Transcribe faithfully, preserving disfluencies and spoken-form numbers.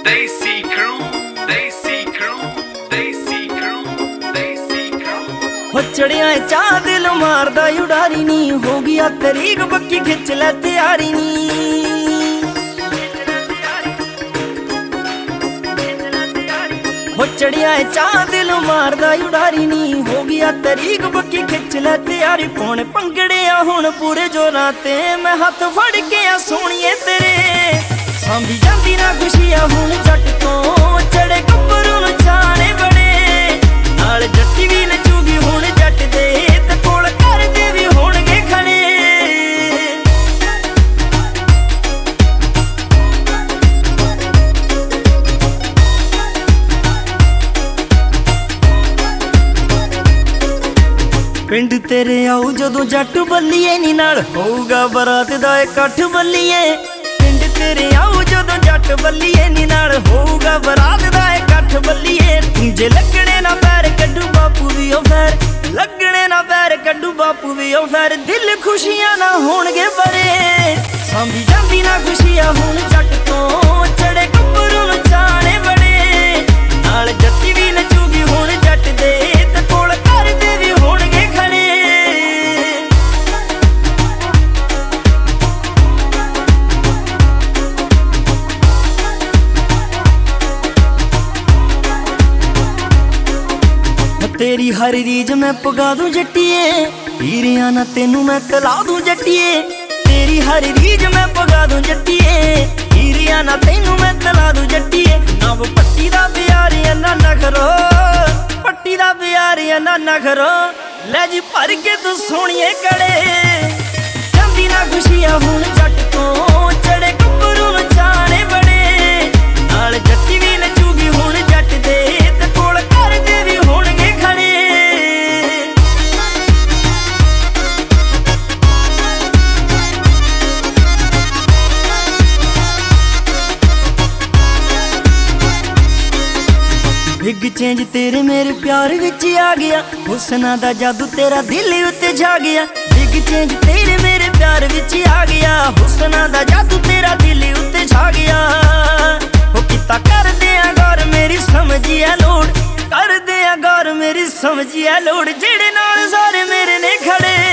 Desi Crew, Desi Crew, Desi Crew, Desi Crew। हो चढ़िया चाह दिल मारदा उड़ारी नी, हो गया तरीक बक्की खिंच ले तैयारी नी। हो चढ़िया चाह दिल मारदा उड़ारी नी, हो गया तरीक बक्की खिंच ले तैयारी। पौने पंगड़े आ हुण पूरे जोरां ते, मैं हाथ फड़ के आ सोहणीए तेरे। सांभी जांदी ना खुशियां हुण जट तो, चढ़े गब्बरू नूं चाणे बड़े। नाल जट्टी भी नचूगी हुण जट दे, ते कोल घर दे भी होणगे खड़े। पिंड तेरे आऊ जदों जट बल्लीए नी, नाल होऊगा बरात दा इकट्ठ बल्लीए। पिंड तेरे आऊ जदों जट बल्लीए नी, नाल होऊगा बरात दा इकट्ठ बल्लीए। जे लगणे ना पैर कड्डू बापू दी ओ फैर, लगणे ना पैर कड्डू बापू दी ओ फैर। दिल खुशियां ना होणगे बरे, सांभी जांदी ना खुशियां हुण जट तो, चढ़े गब्बरू नूं चाणे बड़े। नाल जट्टी भी नचूगी हुण जट दे, ते कोल घर दे भी होणगे खड़े। तेरी हर रीज मैं पुगा दूं जट्टिए, हीरियां ना तेनू मैं तला दूं जट्टिए। तेरी हर रीज मैं पुगा दूं जट्टिए, हीरियां ना तेनू मैं तला दूं जट्टिए। ना वो पट्टी दा प्यार या ना नखरो, पट्टी दा प्यार या ना नखरो। ले जी भर के तू सोहणीए कड़े, जांदी ना खुशियां हुण जट तो, चढ़े गब्बरू नूं चाणे बड़े। नाल जट्टी भी नचूगी हुण जट दे, ते कोल घर दे भी होणगे खड़े। बिग चेंज तेरे मेरे प्यार विच आ गया, हुस्ना दा जादू तेरा दिल उत्ते छा गया। बिग चेंज तेरे मेरे प्यार विच आ गया, हुस्ना दा जादू तेरा दिल उत्ते छा गया। ओ किता कर दियां गौर मेरी समझिया लोड़, कर दियां गौर मेरी समझिया लोड़। जेड़े नाल सारे मेरे ने खड़े,